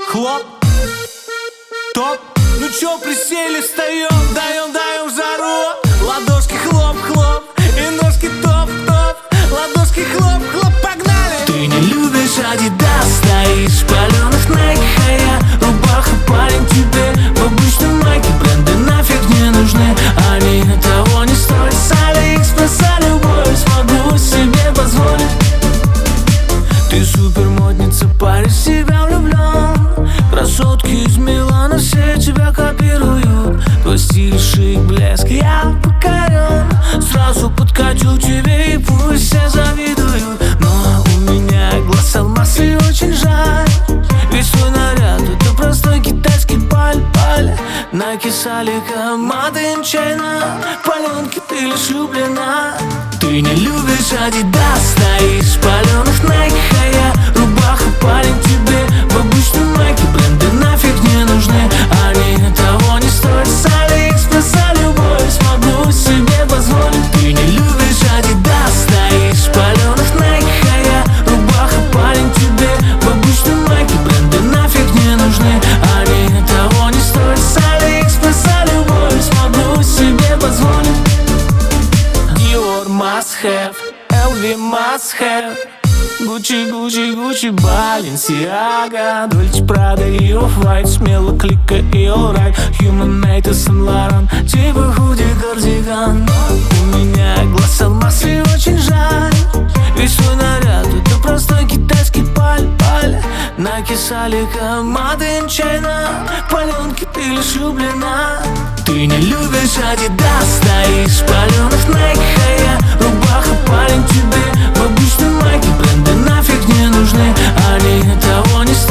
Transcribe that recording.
Хлоп, топ. Ну чё присели, встаем, даем жару. Ладошки хлоп-хлоп и ножки топ-топ. Ладошки хлоп-хлоп, погнали. Ты не любишь Адидас, стоишь в палёных Nike, а я рубаха, парень, тебе в обычной майке. Бренды нафиг не нужны, они того не стоят. С Алиэкспресса любовь смогу себе позволить. Ты супермодница, парень, в себя влюблен. Красотки из Милана все тебя копируют. Твой стиль, шик, блеск, я покорен. Сразу подкачу тебе и пусть все завидуют. Но у меня глаз алмаз и очень жаль, ведь твой наряд — это простой китайский паль-паль. Nike с Алика, Made in China. Паленки, ты лишь влюблена. Ты не любишь Адидас, стоишь в паленых Nike, а я рубаха, парень, тебе в обычной майке. Бренды нафиг не нужны, они того не стоят. С Алиэкспресса любовь смогу себе позволить. Ты не любишь Адидас, стоишь в паленых Nike, а я рубаха, парень, тебе в обычной майке. Бренды нафиг не нужны, они того не стоят. С Алиэкспресса любовь смогу себе позволить. Dior must have, LV must have, Gucci, Gucci, Gucci, Balenciaga, Dolce, Prada и Off-White, смело клика и alright. Human Made и Saint Laurent, типа худи, кардиган. У меня глаз алмаз и очень жаль, ведь свой наряд — это простой китайский паль-паль. Nike с Алика, Made in China. Паленки, ты лишь влюблена. Ты не любишь Адидас, стоишь в паленых Nike, а я рубаха, парень, тебе в обычной майке. Бренды нафиг не нужны, они того не стоят.